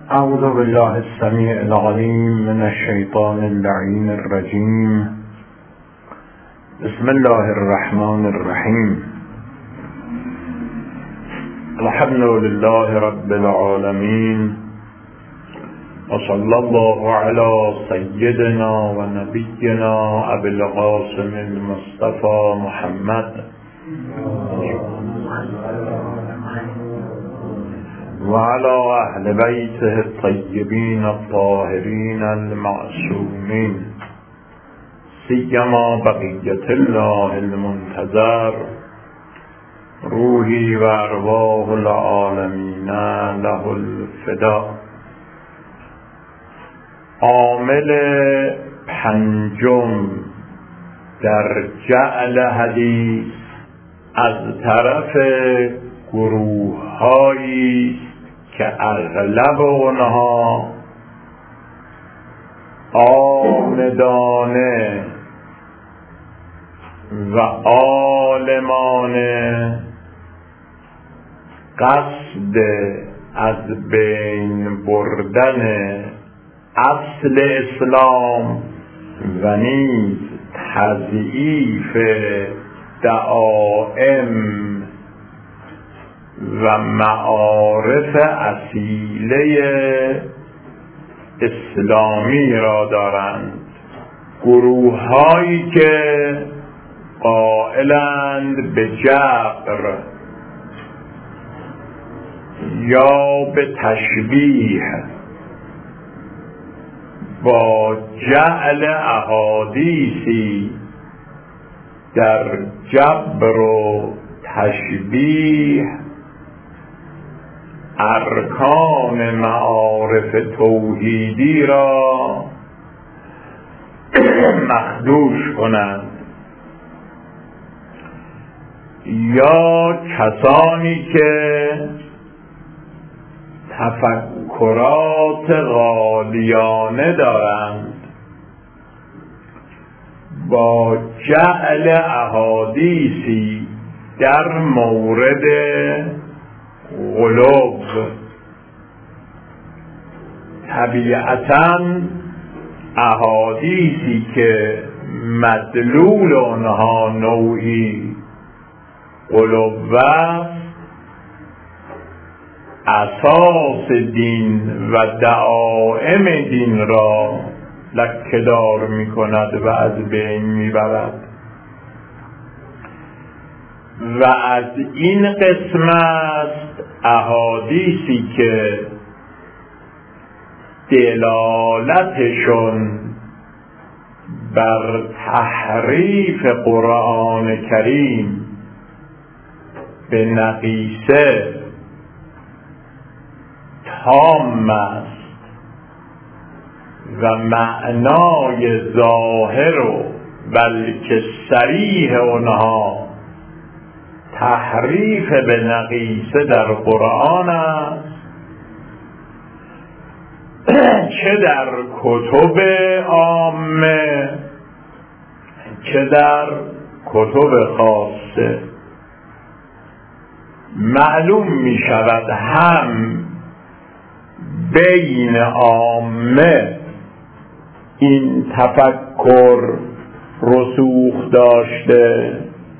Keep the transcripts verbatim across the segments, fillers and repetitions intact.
اعوذ بالله السمیع العلیم من الشیطان اللعین الرجیم. بسم الله الرحمن الرحیم. الحمد لله رب العالمین و صلی الله علی سیدنا و نبینا ابی القاسم المصطفى محمد و علی اهل بیته الطیبین الطاهرین المعصومین، سیما بقیة الله المنتظر، روحی و ارواح العالمین له الفدا. عامل پنجم در جعل حدیث از طرف گروه هایی که اغلب اونها آمدانه و عالمانه قصد از بین بردن اصل اسلام و نیز تضعیف دعائم و معارف اصیله اسلامی را دارند. گروه هایی که قائلند به جبر یا به تشبیه با جعل احادیثی در جبر و تشبیه ارکان معارف توحیدی را مخدوش کنند، یا کسانی که تفکرات غالیانه دارند با جعل احادیثی در مورد غلوب. طبیعتاً احادیثی که مدلول آنها نوعی غلوب اساس دین و دعائم دین را لکه‌دار می کند و از بین می برد. و از این قسم است احادیثی که دلالتشون بر تحریف قرآن کریم به نقیصه تام است و معنای ظاهر و بلکه صریح آنها تحریف به نقیصه در قرآن است، چه در کتب عامه چه در کتب خاصه. معلوم می شود هم بین عامه این تفکر رسوخ داشته،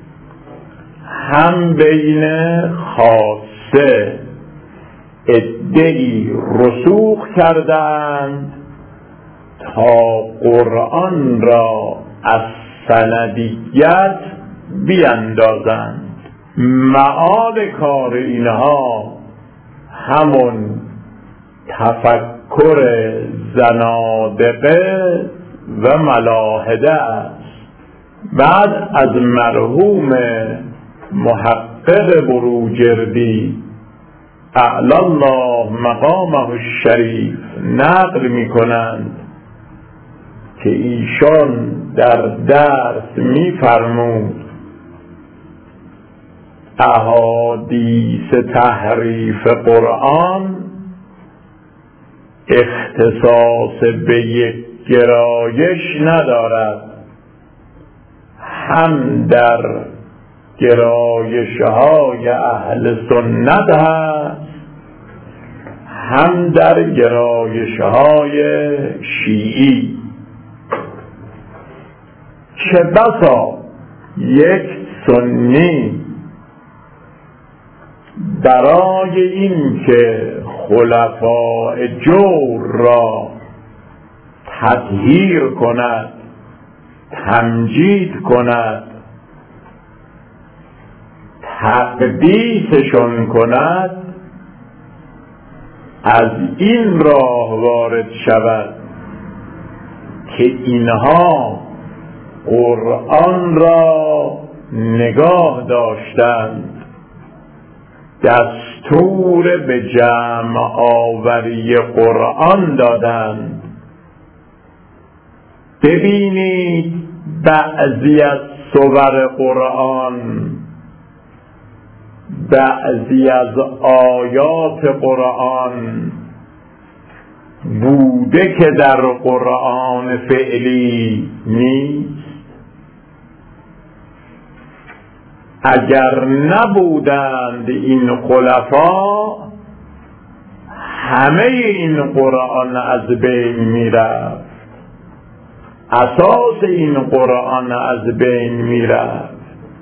هم بین خاصه عده‌ای رسوخ کردند تا قرآن را از سندیت بیندازند. معاد کار اینها همون تفکر زنادقه و ملاحده است. بعد از مرحوم محقق بروجردی اعلی الله مقامه الشریف نقل می کنند که ایشان در درس می فرمود احادیث تحریف قرآن اختصاص به یک گرایش ندارد، هم در گرایش های اهل سنت هست، هم در گرایش های شیعی. چه بسا یک سنی برای این که خلفاء جور را تطهیر کند، تمجید کند، تقدیسشون کند، از این راه وارد شود که اینها قرآن را نگاه داشتند، دستور به جمع آوری قرآن دادند. ببینید بعضی از سور قرآن، بعضی از آیات قرآن بوده که در قرآن فعلی نیست. اگر نبودند این خلفا، همه این قرآن از بین میرفت، اساس این قرآن از بین میرفت.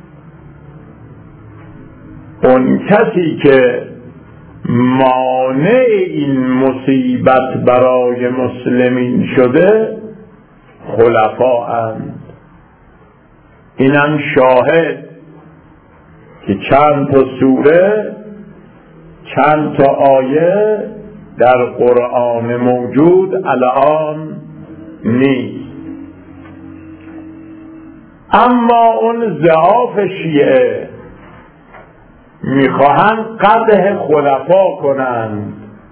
اون کسی که مانع این مصیبت برای مسلمین شده خلفا اند. اینم شاهد که چند تا سوره، چند تا آیه در قرآن موجود الان نیست. اما اون ضعاف شیعه میخواهند قدح خلفا کنند.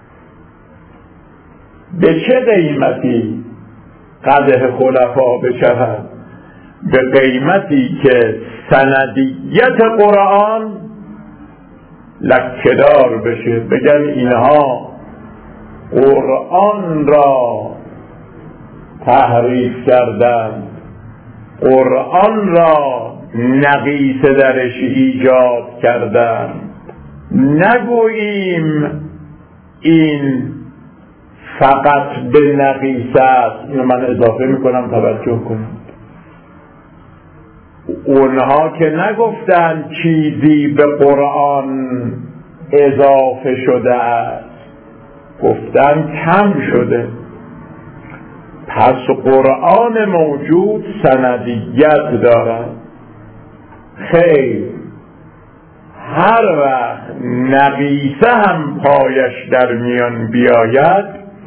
به چه قیمتی قدح خلفا بشود؟ به قیمتی که سندیت قرآن لکه‌دار بشه، بگن اینها قرآن را تحریف کردند، قرآن را نقیصه درش ایجاد کردند. نگوییم این فقط به نقیصه است. اینو من اضافه میکنم، توجه کنید. اونها که نگفتن چیزی به قرآن اضافه شده است، گفتن کم شده. پس قرآن موجود سندیت دارد. خیر، هر وقت نقیصه هم پایش در میان بیاید،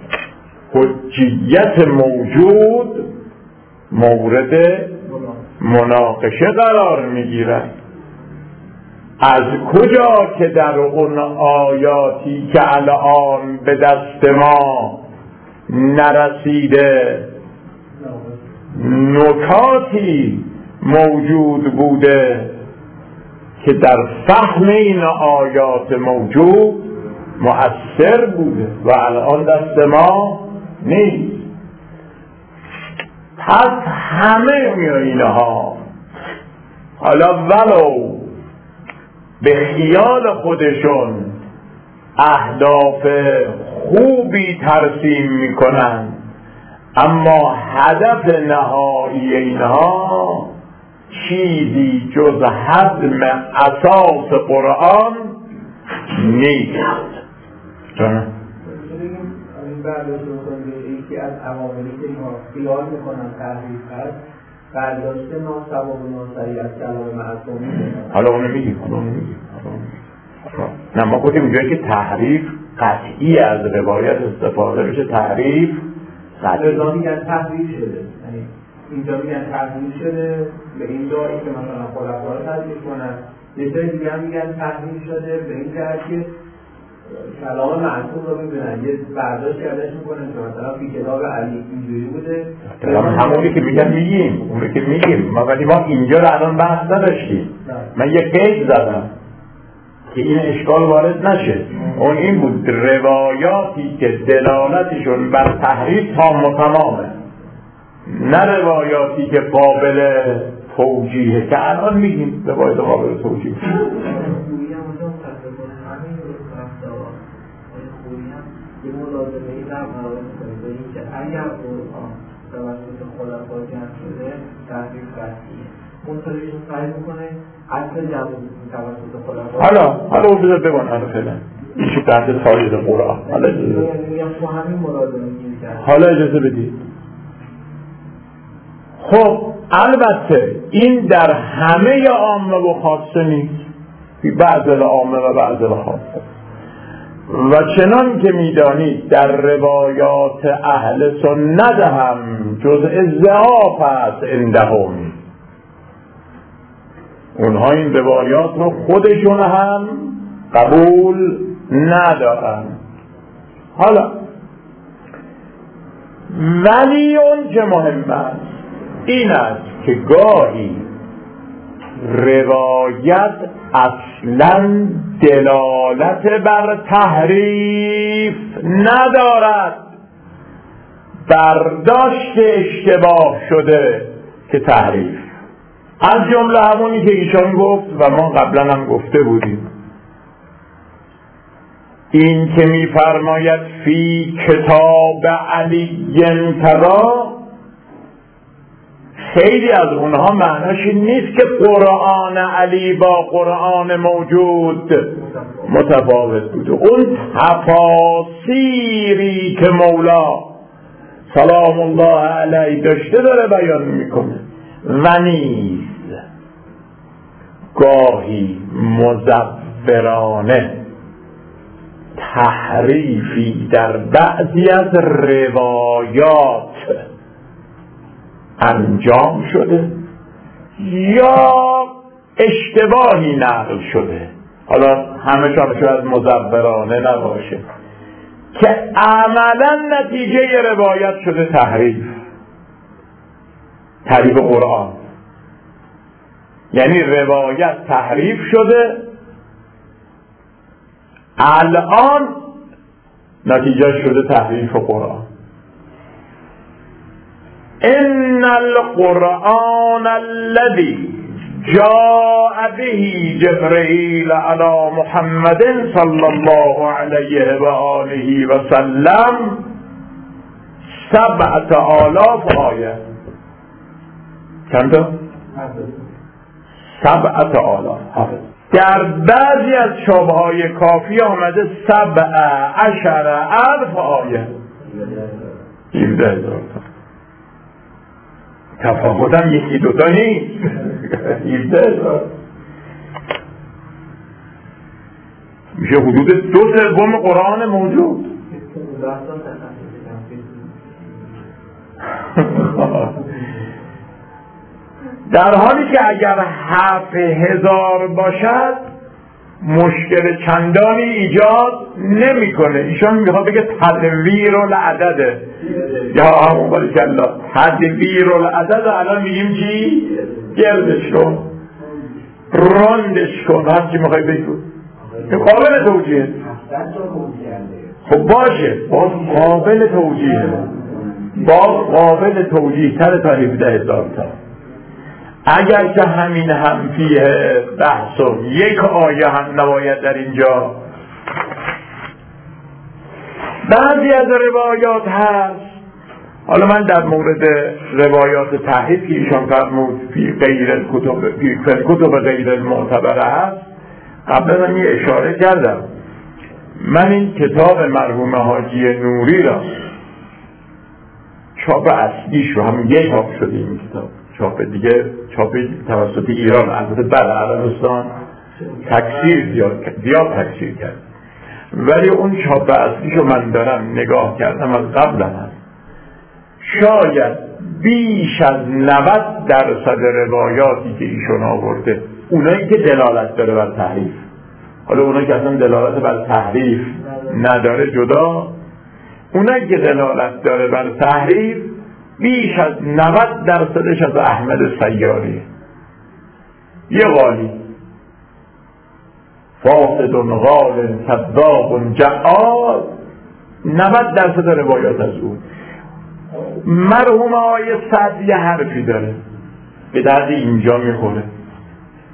حجیت موجود مورد مناقشه قرار میگیرد. از کجا که در اون آیاتی که الان به دست ما نرسیده نکاتی موجود بوده که در فهم این آیات موجود مؤثر بوده و الان دست ما نیست. پس همه اینها حالا ولو به خیال خودشون اهداف خوبی ترسیم میکنن، اما هدف نهایی اینها چیزی جز هدم اساس قرآن نیست. برداشت بکنیم یکی از عواملی که ما خیال میکنن تحریف هست، برداشت ناسواب و ناسریع از کلام معصومی. حالا اونو میگیم حالا اونو میگیم نه، ما گفتیم اینجایی که تحریف قطعی از روایت استفاده بشه، تحریف قطعی. رضا میگن تحریف شده، یعنی اینجا میگن تحریف شده به این داری که مثلا خلفا رو تحریف کنن، یه جای دیگه هم میگن تحریف شده به این جهت که کلام معصوم رو میبینن یه برداشت کردش میکنن که مثلا فی کتاب علی اینجوری بوده. همونی که میگن میگیم، اونی که میگیم ما، ولی ما اینجا رو الان بحث نداشتیم. من یه قید زدم که این اشکال وارد نشه. اون این بود روایاتی که دلالتشون بر تحریف تام و تمامه، نه روایاتی که قابل توجیه که الان میگیم روایات قابل توجیه. این هم مراجعه کنید به این که اگر قرآن توسط خلفا جمع شده تحریف قطعیه منطقیشون سعی میکنه اصل جمع توسط خلفا حالا حالا او بذار بگن حالا فعلا ایشو تحت تاریخ قرآن حالا اجازه تو همین مراجعه میگیم کرد حالا اجازه بدید. خب البته این در همه عامه و خاصه نیست، بعض عامه و بعض خاصه، و چنان که میدانید در روایات اهل سنت هم جزء ضعاف است عندهم، اونها این روایات رو خودشون هم قبول ندارن. حالا ولی اون چه مهم است این است که گاهی روایت اصلا دلالت بر تحریف ندارد، برداشت اشتباه شده که تحریف، از جمله همونی که ایشان گفت و ما قبلا هم گفته بودیم، این که می‌فرماید فی کتاب علی ترا، خیلی از اونها معناش این نیست که قرآن علی با قرآن موجود متفاوت بود، اون تفاسیری که مولا سلام الله علیه داشته داره بیان میکنه، و نیز گاهی مزورانه تحریفی در بعضی از روایات انجام شده یا اشتباهی نقل شده، حالا همه شان شاید مزورانه نباشه، که عملا نتیجه روایت شده تحریف تحریف قرآن، یعنی روایت تحریف شده، الان نتیجه شده تحریف قرآن. ان القرآن الذي جاء به جبريل على محمد صلى الله عليه وآله وسلم سبعة آلاف آیه. چند تا؟ سبعة آلاف. در بعضی از شبهای کافی آمده سبع عشر الف آیه، هفده هزار تا. تفاوتم یکی دوتا نیست، هفده هزار میشه حدود دو سوم قرآن موجود. در حالی که اگر هفت هزار باشد مشکل چندانی ایجاد نمیکنه. ایشان میخواد بگه تدویر العدده، یا همون باری کلا تدویر العدد، الان میگیم چی؟ گردش کن، راندش کن، هر چی میخوای بگو قابل توجیه. خب باشه، باز قابل توجیه، باز قابل توجیه تر تا هفده هزار تا. اگر که همین هم فیه بحث و یک آیه هم نباید در اینجا. بعضی از روایات هست، حالا من در مورد روایات تحریف که ایشان فرمود فی غیر کتب فی کتب غیر المعتبره هست، قبلا من یه اشاره کردم. من این کتاب مرحوم حاجی نوری را چاپ اصلیش رو هم یه چاپ شده، این کتاب چاپ دیگه چاپ توسط ایران، البته بعد عربستان تکثیر زیاد زیاد تکثیر کرد، ولی اون چاپ اصلیشو من دارم نگاه کردم، از قبل هم شاید بیش از نود درصد روایاتی که ایشون آورده، اونایی که دلالت داره بر تحریف، حالا اونایی که اصلا دلالت بر تحریف نداره جدا، اونایی که دلالت داره بر تحریف بیش از نود درصدش از احمد سیاری، یه قالی فاسد غال کذاب جعال، نود درصد روایات از اون. مرحوم آقای سعد یه حرفی داره به درد اینجا میخوره،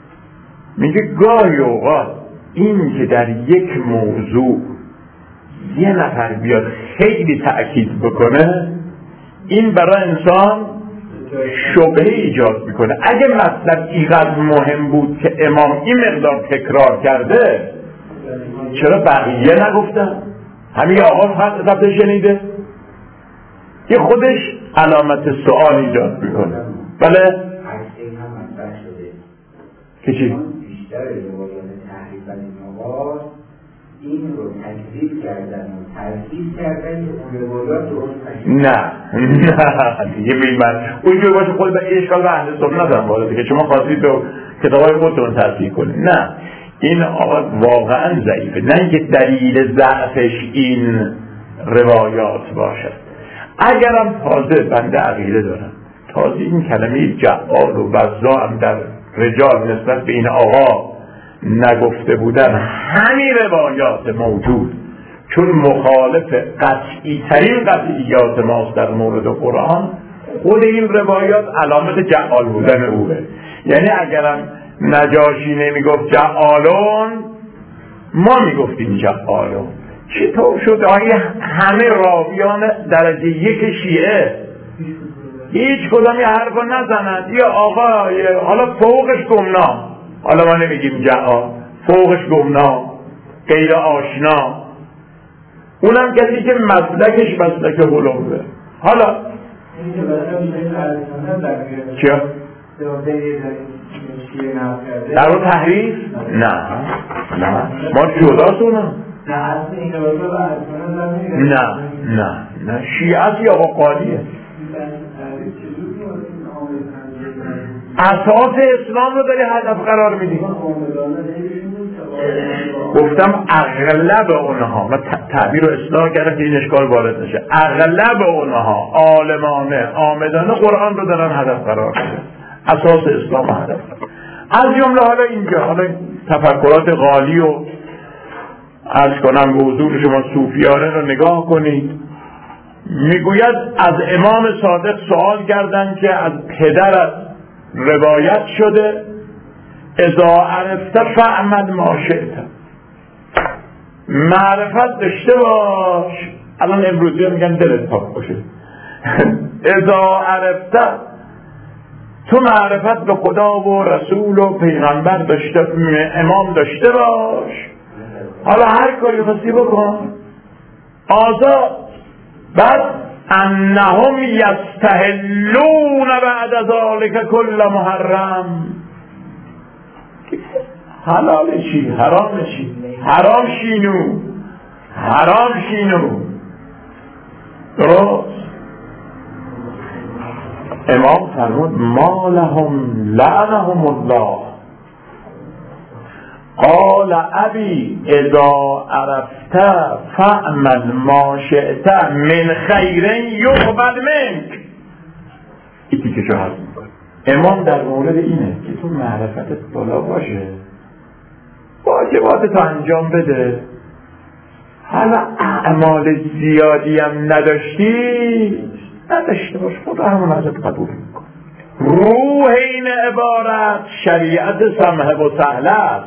میگه گاهی اوقات این که در یک موضوع یه نفر بیاد خیلی تأکید بکنه، این برای انسان شبهه ایجاد میکنه. اگه مطلب اینقدر مهم بود که امام این مقدار تکرار کرده، چرا بقیه نگفتن؟ همین آقا فقط دفعه شنیده؟ که خودش علامت سوال ایجاد میکنه. بله؟ هسته هم مطرح شده که چی؟ بیشتر روایات تحریف و نوار این رو تکذیب کردن و ترکیب کردن که اون روایات درست نه نه دیگه ببین من اونجور باشه خود به اشکال به اهل سنت هم وارده که شما خواستید به کتابای خودتون تصحیح کنید. نه، این آقا واقعا ضعیفه، نه اینکه دلیل ضعفش این روایات باشد. اگرم تازه بنده عقیده دارم تازه این کلمه جعال و وزا هم در رجال نسبت به این آقا نگفته بودن، همین روایات موجود چون مخالف قطعی ترین قطعیات ماست در مورد قرآن، خود این روایات علامت جعال بودن اوه. یعنی اگرم نجاشی نمیگفت جعالون، ما میگفتیم جعالون. چطور شد آیه همه راویان درجه یک شیعه هیچ کدام یه حرف رو نزنند، یا آقا حالا فوقش گمنام، حالا ما نمیگیم جعال، فوقش گمنام، غیر آشنا، اونم کسی که مسلکش مسلک هلوه. حالا چیا؟ در رو تحریف؟ نه نه ما جداسونم. نه نه نه شیعه یا آقا قالیه. اساس اسلام رو داری هدف قرار میدی. گفتم اغلب اونها، من تعبیر رو اصلاح کردم که این اشکال وارد نشه، اغلب اونها عالمانه آمدانه قرآن رو دارن هدف قرار میدن، اساس اسلام هدف. از جمله حالا اینجا حالا تفکرات غالی و عرض کنم به حضور شما صوفیانه رو نگاه کنید. میگوید از امام صادق سوال کردن که از پدرت روایت شده اذا عرفت فعمل ما شئت، معرفت داشته باش. الان امروزی میگن دلت پاک باشه. اذا عرفت، تو معرفت به خدا و رسول و پیغمبر داشته، امام داشته باش، حالا هر کاری خواستی بکن، آزاد. بعد انهم یستحلون بعد ذلك کل محرم، حلال چی حرام چی، حرام شینو حرام شینو. درست. امام فرمود ما لهم لعنهم الله، قال ابی اذا عرفت فاعمل ما شئت من خیر یقبل منک. این دیگه چه هست میکنه امام در مورد اینه که تو معرفتت بالا باشه، واجباتت انجام بده، حالا اعمال زیادی هم نداشتی نداشته باش، خدا همون ازت قبول میکن. روح این عبارت شریعت سمحه و سهله است.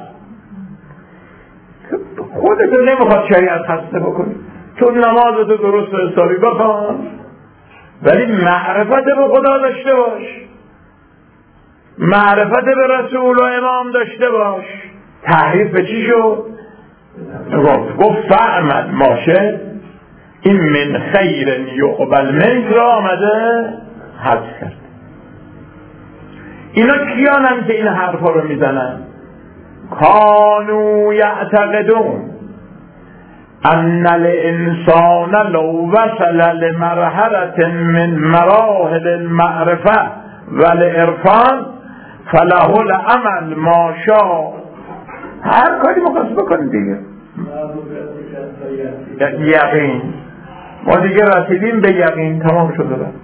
خودتو نمیخواد شریعت خسته بکنی، تو نمازتو درست و حسابی بخوان، ولی معرفت به خدا داشته باش، معرفت به رسول و امام داشته باش. تحریف به چی شد؟ گفت فعمل ماشه، این من خیر یقبل منک را آمده حذف کرد. اینا کیانن که این حرفا رو میزنن؟ کانوا یعتقدون ان الانسان لو وصل لمرحله من مراحل المعرفه والعرفان فله العمل ما شاء. هر کاری مخواست بکنید دیگه، یقین. ما دیگه رسیدیم به یقین، تمام شده رفت.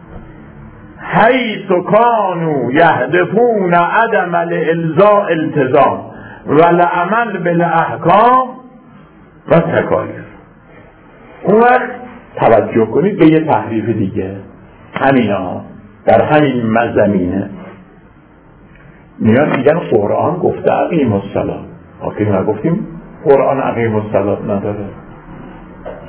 حیث کانوا یهدفون عدم الالزاء التزام والعمل بالاحکام و تکالیف. اون وقت توجه کنید به یه تحریف دیگه، همینا در همین مزمینه میان میگن قرآن گفته اقیم الصلاة. آخه ما گفتیم قرآن اقیم الصلاة نداره.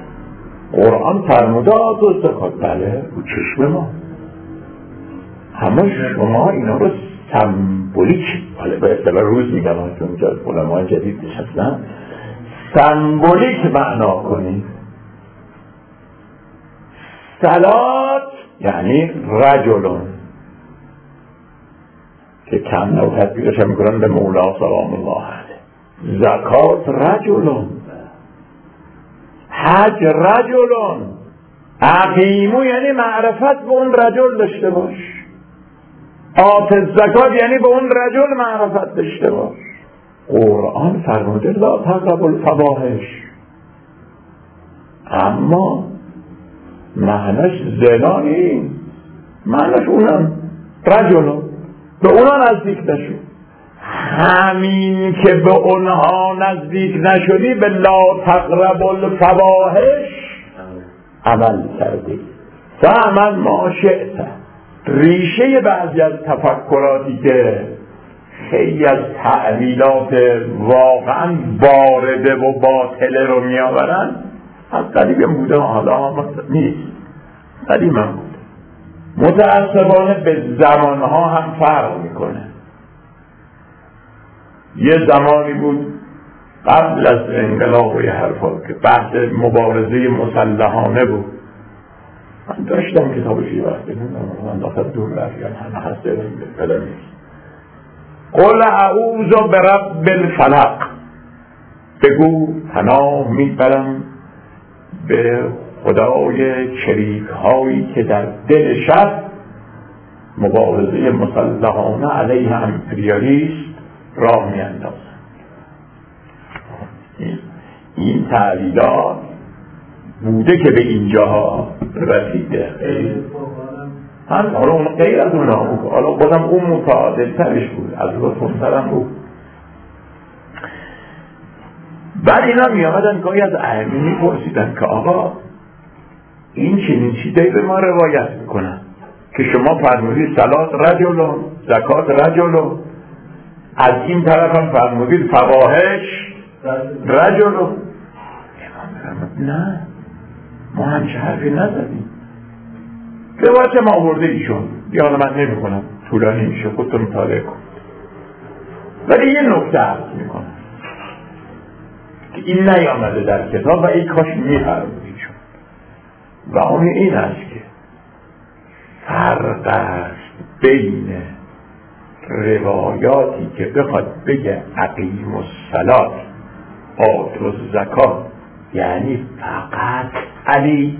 قرآن فرموده آت و زکات، بله رو چشم ما، اما شما اینا رو سمبولیک، حالا به اصطلاح روز میگم چون اینجا علمای جدید نشستن، سمبولیک معنا کنید. صلات یعنی رجلون که کم نو تطبیقش هم میکنن به مولا سلام الله علیه. زکات رجلون، حج رجلون، عقیمو یعنی معرفت به اون رجل داشته باش، آت زکات یعنی به اون رجل معرفت داشته باش. قرآن فرموده لا تقربوا الفواحش، اما معناش زنا نیست، معناش اونم رجلون، به اونا نزدیک نشو. همین که به اونها نزدیک نشدی به لا تقربوا الفواحش عمل کردی. فعمل ما شئت. ریشه بعضی از تفکراتی که خیلی از تعلیلات واقعا بارده و باطله رو می آورن از قدیم بوده، حالا هم نیست، قدیم هم بوده، متاسفانه به زمانها هم فرق میکنه. یه زمانی بود قبل از انقلاب و یه حرفا که بحث مبارزه مسلحانه بود. من داشتم کتابش یه وقتی من داخل دور رفیان همه هست بلا نیست. قل اعوذ برب الفلق، بگو پناه میبرم به خدای چریک هایی که در دل شب مبارزه مسلحانه علیه امپریالیست راه میاندازند. این تعلیلات بوده که به اینجا رسیده. هم حالا اون غیر از اونا بود، حالا بازم اون متعادل ترش بود، از لطفون ترم بود. بعد اینا می آمدن گاهی از ائمه می پرسیدن که آقا این چنین چیزایی به ما روایت میکنن که شما فرمودید صلات رجلون، زکات رجلون، از این طرف هم فرمودید فواحش رجلون. نه، ما همچه حرفی نزدیم، روایت ما آورده ایشون، دیانه من نمی کنم طولانی میشه، خودتون مطالعه کن. ولی یه نکته عرض میکنم که این نیامده در کتاب و این کاش میفرمود ایشون، و اون این است که فرق است بین روایاتی که بخواد بگه اقیم الصلاة آت الزکات یعنی فقط علی،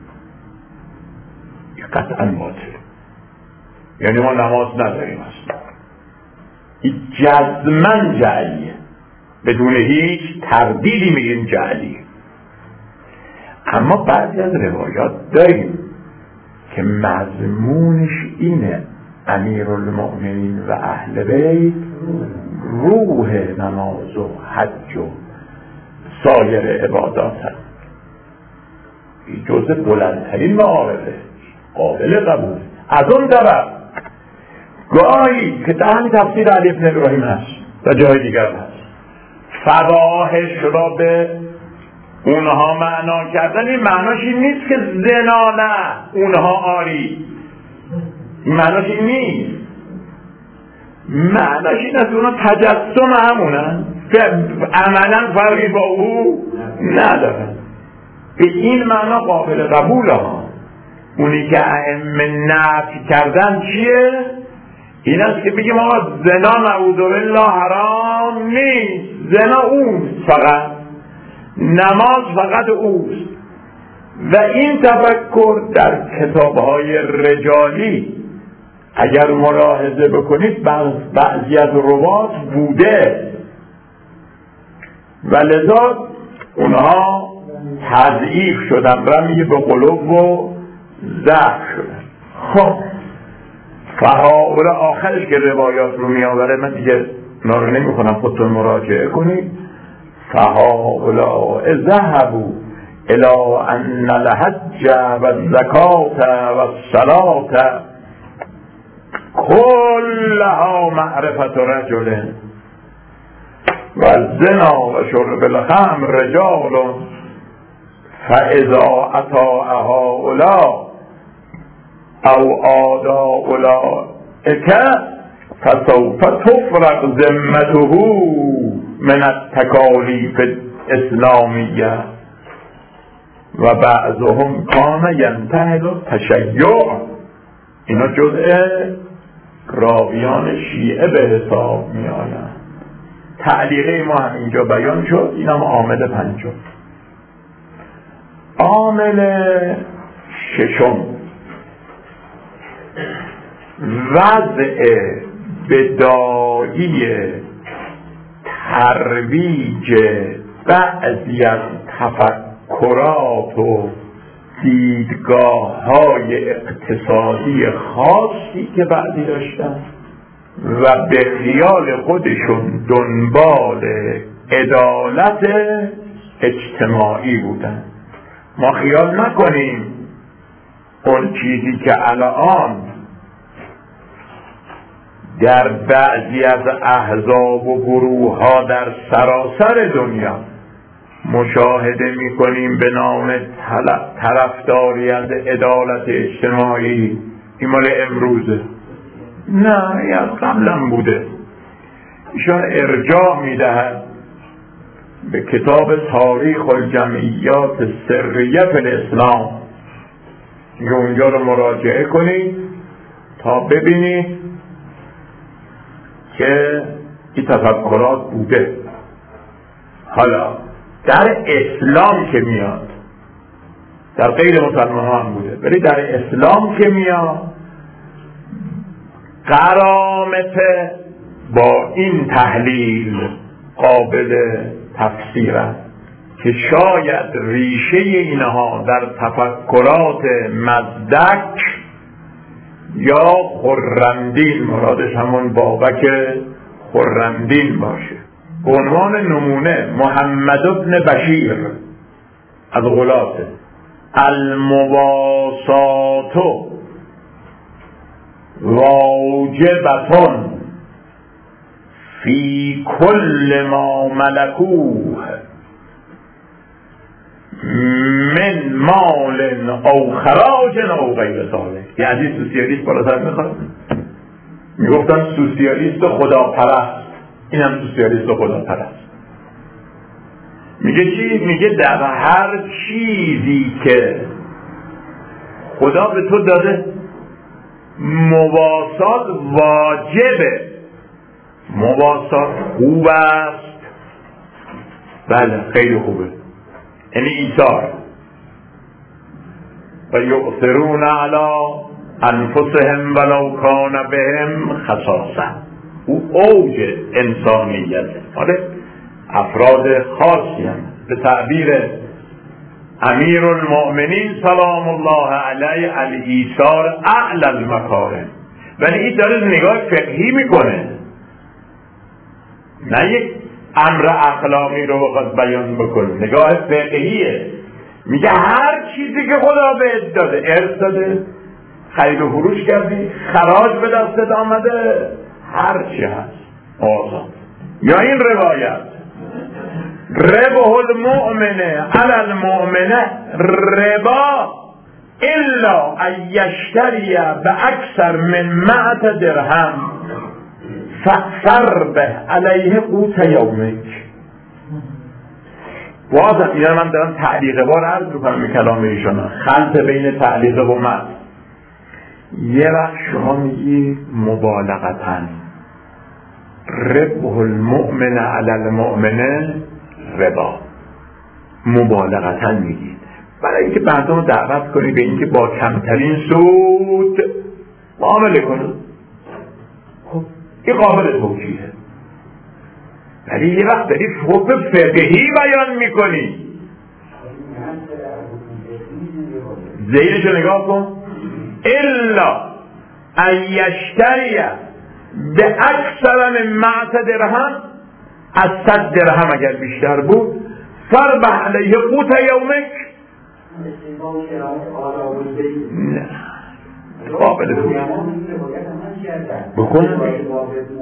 قطعا باطل، یعنی ما نماز نداریم اصلا، این جزمن جعلیه، بدون هیچ تردیدی میگیم جعلیه. اما بعضی از روایات داریم که مضمونش اینه امیرالمؤمنین و اهل بیت روح نماز و حج و سایر عبادات هست، این جزء بلندترین معارفه، قابل قبول. از اون طرف گاهی که در همین تفسیر علی بن ابراهیم هست و جای دیگر هست، فواحش را به اونها معنا کردن، این معناش این نیست که زنا نه اونها آری، این معناش این نیست، معناش این است اونها تجسم همونن که عملا فرقی با او ندارن. به این معنا قابل قبول ها. اونی که ائمه نفی کردن چیه؟ این است که بگیم آقا زنا نعوذ بالله حرام نیست، زنا اوست فقط، نماز فقط اوست. و این تفکر در کتاب‌های رجالی اگر ملاحظه بکنید بعضی از روات بوده و لذا اونها تضعیف شدن، رمی به قلوب و ضعف شدن. خب فهاول آخرش که روایات رو می آوره، من دیگه اونا رو نمی کنم، خودتون مراجعه کنید. فهاولا ذهبوا الى ان الحج و الزکات و الصلاة كلها معرفت رجل و الزنا و شرب الخمر رجال فاذا اطاع هؤلاء او آداء اولئک فسوف تفرق ذمته من التکالیف الاسلامیه و بعضهم کان ینتهل التشیع. اینا جزء راویان شیعه به حساب می آیند. تعلیقه ما هم اینجا بیان شد. این هم عامل پنجم. عامل ششم وضع بدایی ترویج بعضی از تفکرات و دیدگاه های اقتصادی خاصی که بعضی داشتن و به خیال خودشون دنبال عدالت اجتماعی بودن. ما خیال نکنیم اون چیزی که الان در بعضی از احزاب و گروه ها در سراسر دنیا مشاهده می کنیم به نام طرفداری از عدالت اجتماعی این مال امروزه. نه، این از قبلا بوده. ایشان ارجاع می دهد به کتاب تاریخ الجمعیات سریه فی الاسلام که اونجا رو مراجعه کنید تا ببینید که این تفکرات بوده. حالا در اسلام که میاد، در غیر مسلمان ها هم بوده، ولی در اسلام که میاد قرامت با این تحلیل قابل تفسیر است که شاید ریشه اینها در تفکرات مزدک یا خرمدین، مرادش همون بابک خرمدین باشه. به عنوان نمونه محمد ابن بشیر از غلاته المواسات واجبتون فی کل ما ملکوه من مال او خراج او غیر ذلک. یعنی سوسیالیست بالاتر میخواد، میگفتن سوسیالیست خدا پرست، این هم سوسیالیست خدا پرست. میگه چی؟ میگه در هر چیزی که خدا به تو داده مواسات واجبه. مواسات خوب است، بله خیلی خوبه، یعنی ایثار. و یؤثرون علی انفسهم ولو کان بهم خصاصه. او اوج انسانیته. آره افراد خاصی هم به تعبیر امیر المؤمنین سلام الله علیه الایثار اعلی المکارم. ولی این داره نگاه فقهی میکنه، نه یک امر اخلاقی رو بخواد بیان بکنه، نگاه فقهیه. میگه هر چیزی که خدا بهت داده، ارث داده، خرید و فروش کردی، خراج به دستت آمده، هر چی هست آزاد. یا این روایت ربح المؤمنه علی المؤمنه ربا الا ان یشتری باکثر من مئة درهم فاکثر به علیه قوت یومک. بازم اینا من دارم تعلیق بار عرض میکنم به کلام ایشان، خلط بین تعلیق و مد. یه وقت شما میگی مبالغتاً ربح المؤمن علی المؤمنه ربا، مبالغتاً میگید برای اینکه بعضا رو دعوت کنی به اینکه با کمترین سود معامله کنید. خب این قابل توجیهه، ولی یه وقت داری حکم فقهی بیان میکنی. زیرشو نگاه کن، الا ان یشتری به اکثر من مئة درهم، از صد درهم اگر بیشتر بود، فربح علیه قوت یومک. نه قابل بود بکن.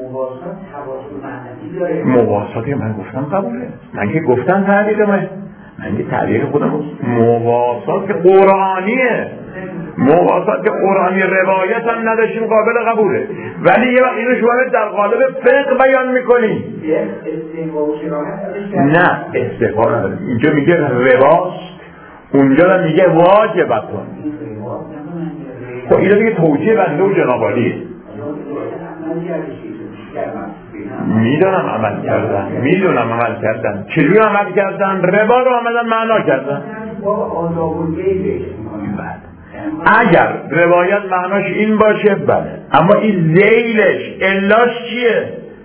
مواسطی من گفتم قبوله، من که گفتم تعلیق من من که تعریف خودم مواسات که قرآنیه، مواسات که قرآنی روایت هم نداشتیم قابل قبوله، ولی یه وقت اینو شما در قالب فقه بیان میکنی. نه استحقاق نداره، اینجا میگه رواست، اونجا هم میگه واجبتون. خب اینو دیگه توجیه بنده و جنابالیه. میدونم عمل کردن، میدونم عمل کردن. چجوری عمل کردن؟ ربا رو آمدن معنا کردن. اگر روایت معناش این باشه بله، اما این ذیلش الاش چیه؟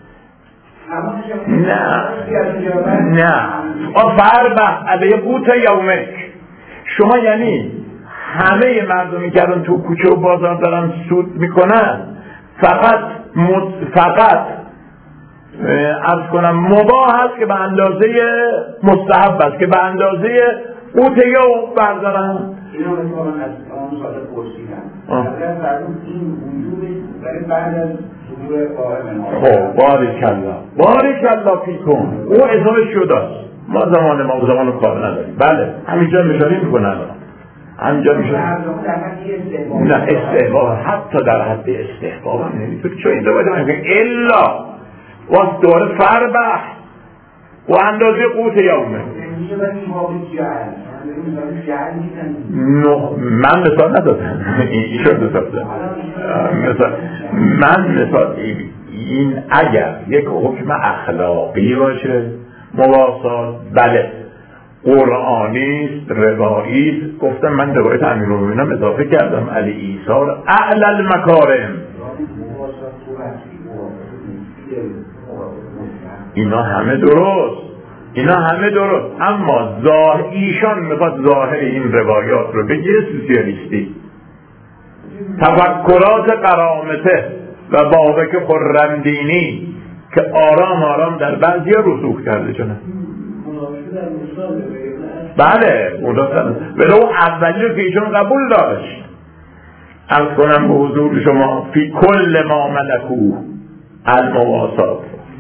نه نه فربه علیه قوت یومک. شما یعنی همه مردمی که الان تو کوچه و بازار دارن سود میکنن فقط مد... فقط عرض کنم مباح هست که به اندازه مستحب است که به اندازه قوت یوم بردارن. اینا مثلا از آن ساده پرسیدن اگر فرمون این وجود برای بعد از ظهور قائم خب باریکالله باریکالله فیکم او اضافه شده است. ما زمان ما زمان کار نداریم. بله همینجا مشاری میکنن، همینجا میشه نه استحباب، حتی در حد استحباب هم نمیتونی، چون اینجا باید من بگم الا واسه دور فربه و اندازه قوت یومه. نه من مثال ندادم، ایشون مثال مثال من مثال این اگر یک حکم اخلاقی باشه مواسات بله، قرآنیست رواییست. گفتم من روایت امیرالمومنین اضافه کردم علی ایثار اعلی المکارم. اینا همه درست، اینا همه درست، اما ظاهر ایشان میخواد ظاهر این روایات رو بگیره سوسیالیستی، تفکرات قرامته و بابک خرمدینی که آرام آرام در بعضی ها رسوخ کرده. چنه بله ولو اولی رو که ایشون قبول داشت. عرض کنم به حضور شما فی کل ما ملکو المواسات.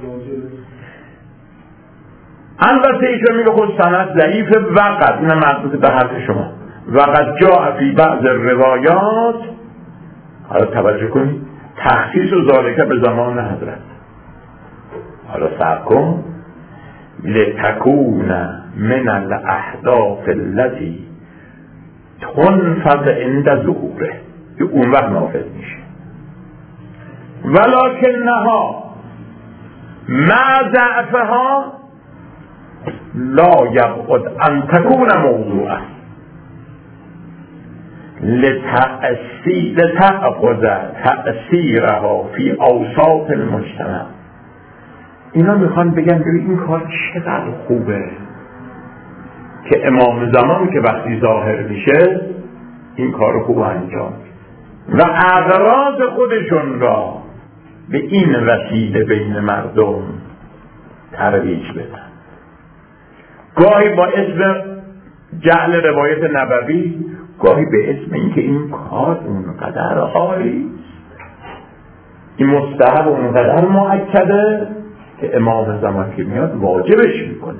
البته ایشون میگه خود سند ضعیف وقت، اینه مربوط به حرف شما، وقت جا فی بعض روایات. حالا توجه کنید تخصیص و ذالکه به زمان حضرت. حالا صبر کن لتکون من الاحداث التي تنفذ عند ظهوره، اون وقت نافذ میشه. ولکنها مع ضعفها لا یبعد ان تکون موضوعه لتأخذ تأثیرها فی اوساط المجتمع. اینا میخوان بگن ببین این کار چقدر خوبه که امام زمان که وقتی ظاهر میشه این کار خوب انجام و اغراض خودشون را به این وسیله بین مردم ترویج بدن. گاهی با اسم جعل روایت نبوی، گاهی به اسم اینکه این کار اونقدر عالی، این مستحب اونقدر مؤکده که امام زمان که میاد واجبش میکنه.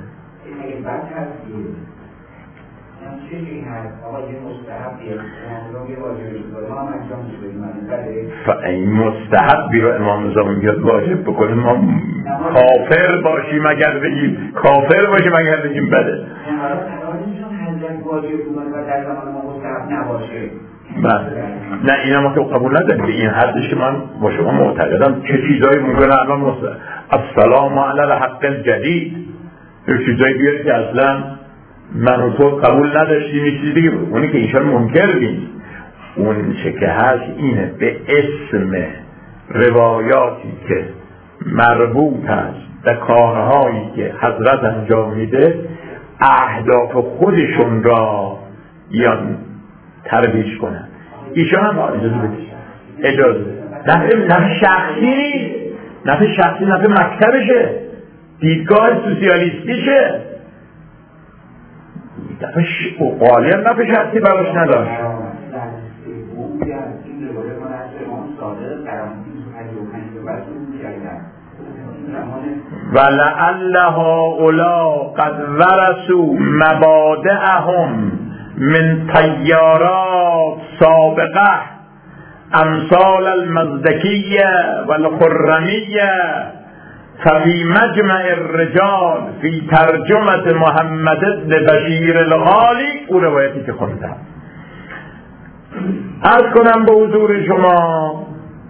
این مستحبی رو امام زمان بیاد واجب بکنه ما کافر باشیم اگر بگیم کافر باشیم اگر بگیم بده. نه اینا ما که قبول نداریم. این حدش که من با شما معتقدم چه چیزایی ممکنه الان مستحب السلام علی الحق الجدید یه چیزایی بیاد که اصلا من و تو قبول نداشتیم یه چیزی دیگه بود. اونی که ایشان منکر نیست، اون چه که هست اینه به اسم روایاتی که مربوط هست به کارهایی که حضرت انجام میده اهداف خودشون را یا ترویج کنن. ایشان هم اجازه بده اجازه نفع نفع شخصی نفع شخصی نفع مکتبشه، دیدگاه سوسیالیستیشه، نفع غالب نفع شخصی براش نداشت. ولعل هؤلاء قد ورثوا مبادئهم من طیارات سابقه امثال المزدکیه والخرمیه ففي مجمع الرجال في ترجمة محمد بن بشیر الغالی، او روایتی که خوندم. عرض کنم به حضور شما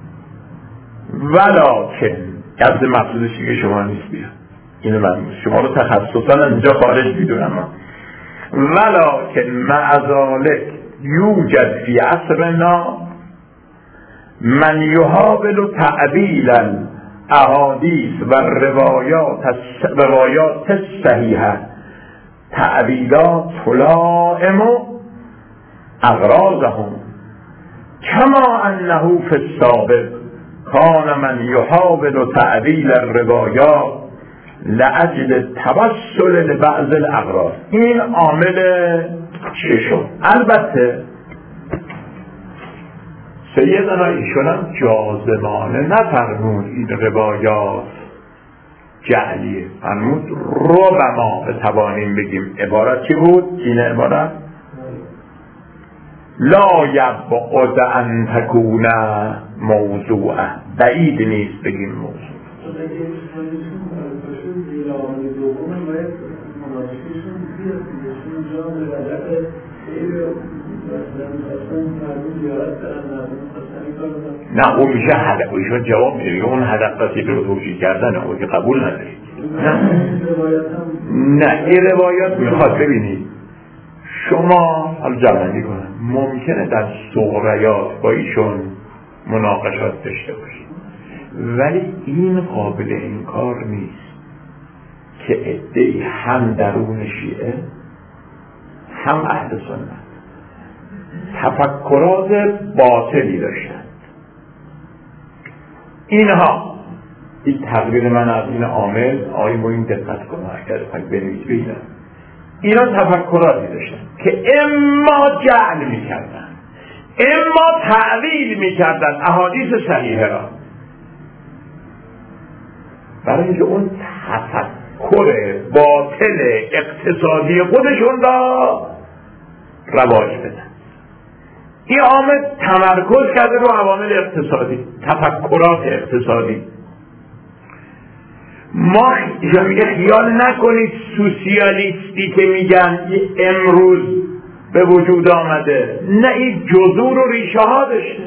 ولکن قصد مقصودش که شما نیست بیاد، اینو من شما رو تخصصا اینجا خارج میدونم، ولکن مع ذلک یوجد فی عصرنا من یحاول تعبیل احادیث و روایات روایات صحیحه تعبیلات تلائم اغراضهم کما انه فی السابق کان من یحاول تعبیل الروایات لاجل توسل لبعض الاغراض. این عامل ششم. البته سیدنا ایشون هم جازمانه نفرمود این روایات جعلیه، فرمود ربما بتوانیم بگیم عبارت چی بود؟ این عبارت لا یبعد ان تکون موضوعه، بعید نیست بگیم موضوع. نه اون میشه هدف، ایشون جواب میده اون هدف بسی رو توجیه کردن او که قبول ندارید. نه نه این روایات میخواد ببینید شما حالا جمعندی کنم ممکنه در صغریات با ایشون مناقشات داشته باشید، ولی این قابل انکار نیست که عده‌ای هم درون شیعه هم اهل سنت تفکرات باطلی داشتن. اینها این تقریر من از این عامل آقای ما این دقت کنم اگر بخواید بنویس ببینم اینا تفکراتی داشتن که اما جعل میکردن اما تعویل میکردن احادیث صحیحه را برای اینکه اون تفکر باطل اقتصادی خودشون را رواج بدن. این عامل تمرکز کرده رو عوامل اقتصادی، تفکرات اقتصادی. ما میگه خیال نکنید سوسیالیستی که میگن امروز به وجود آمده، نه این جذور و ریشه ها داشته.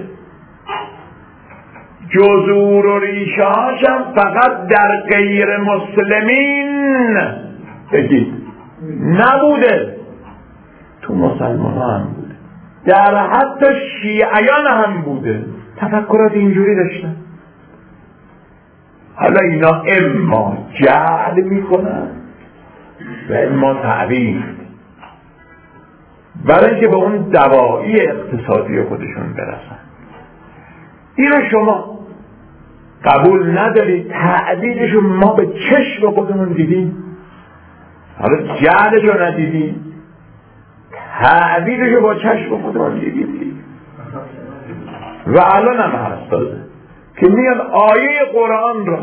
جذور و ریشه هاشم فقط در غیر مسلمین بگید نبوده، تو مسلمان ها هم بوده، در حتی شیعیان هم بوده، تفکرات اینجوری داشتن. حالا اینا اما جعل میکنن و اما تعویل، برای اینکه به اون دوایی اقتصادی خودشون برسن. اینو شما قبول ندارید، تعدیلشو ما به چشم خودمون دیدیم، حالا جعلشو ندیدیم، تعدیلشو با چشم خودمون دیدیم. و الان هم هست داده که میگن آیه قرآن را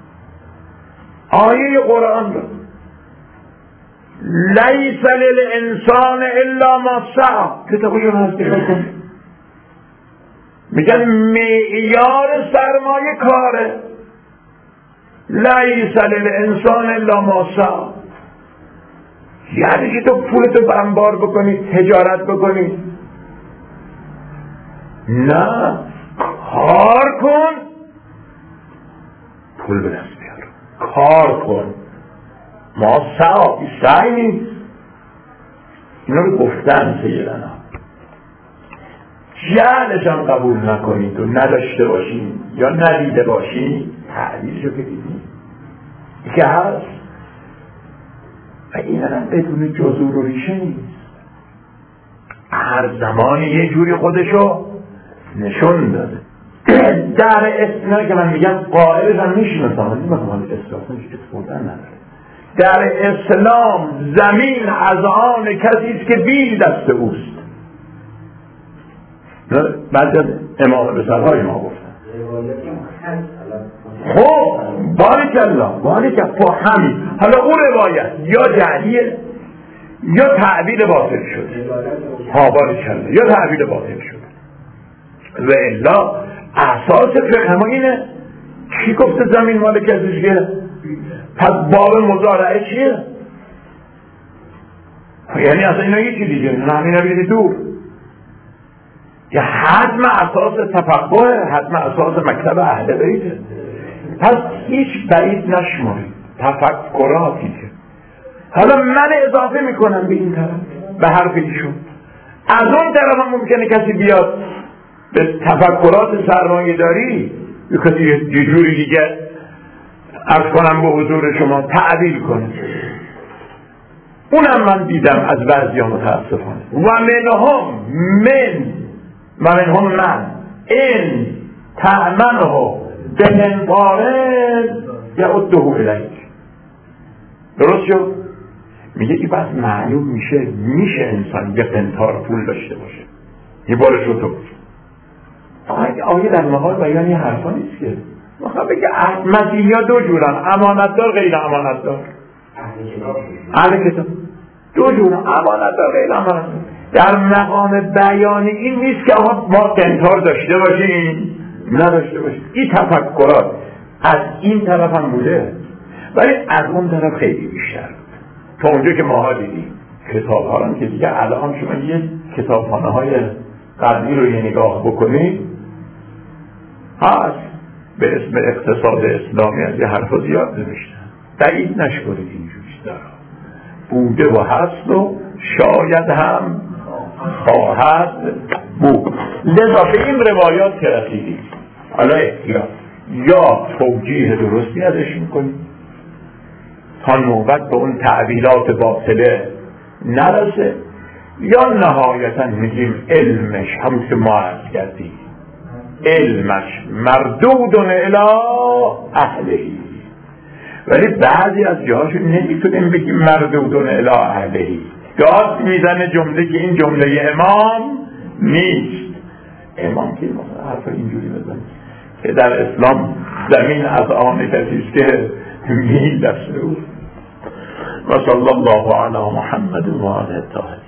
آیه قرآن را لیس للانسان الا ما سعی، کتابشون هستی بکن، میگن معیار سرمایه کاره، لیس للانسان الا ما سعی، یعنی که تو پولتو بنبار بکنی، تجارت بکنی، نه، کار کن پول به دست بیار، کار کن. ما سعی سعی نیست. اینا رو گفتن سیدنا، جهلش هم قبول نکنید و نداشته باشید یا ندیده باشید، تعبیرشو که دیدید که هست و این هم بدون جذور و ریشه نیست، هر زمان یه جوری خودشو نشون داده. در اسلام که من میگم قائلش هم میشناسم، من نمیخوام اسلام بردن نداره. در اسلام زمین از آن کسی است که بیل دست اوست. بعد امام بسرهای ما گفتن خب بارکالله بارکالله خب همین. حالا اون روایت یا جعلیه یا تعبیر باطل شد. ها بارکالله یا تعبیر باطل شد. و الا اساس فقه ما اینه کی گفته زمین مال کسیه؟ پس باب مزارعه چیه؟ یعنی اصلا اینا یه چی دیگه نه اینا بیدی دور که حتم اساس تفقه حتم اساس مکتب اهل بیته. پس هیچ بعید نشمارید تفکراتی که حالا من اضافه میکنم به این طرف به حرف ایشون. از اون طرف هم ممکنه کسی بیاد به تفکرات سرمایه داری یه کسی یه جوری دیگه عرض کنم به حضور شما تعبیر کنه. اونم من دیدم از بعضی ها متاسفانه. و منهم من و منهم من این تعمنه بنطاره یعده الیک. درست شد؟ میگه این بس معلوم میشه میشه انسان یه قنطار پول داشته باشه. یه بارش رو تو آیه در مقال بیان یه حرفا نیست که میخوام بگه مسیحی ها دو جورن، امانتدار غیر امانتدار. اهل کتاب دو جورن، امانتدار غیر امانتدار. در مقام بیان این نیست که ما قنطار داشته باشیم نداشته باشیم. این تفکرات از این طرف هم بوده ولی از اون طرف خیلی بیشتر. تا اونجا که ماها دیدیم کتاب ها هم که دیگه الان شما یه کتابخانه های قدیمی رو یه نگاه بکنید هست به اسم اقتصاد اسلامی از یه حرفا زیاد نمیشتن. بعید نشکنید اینجوریست دارم بوده و هست و شاید هم خواهد بود. لذا به این روایات که رسیدید حالا احتیاط یا توجیه درستی ازش میکنید تا نوبت به اون تعبیرات باطله نرسه یا نهایتا میگیم علمش همون که ما عرض کردیم علمش مردودون الی اهلهی. ولی بعضی از جاهاشون نمیتونیم بگیم مردودون الی اهلهی. داد میزنه جمله که این جمله امام نیست. امام که مثلا حرف اینجوری بزنه که در اسلام زمین از آن کسیست که میل دست او. و صلی الله علی محمد و آله الطاهرین.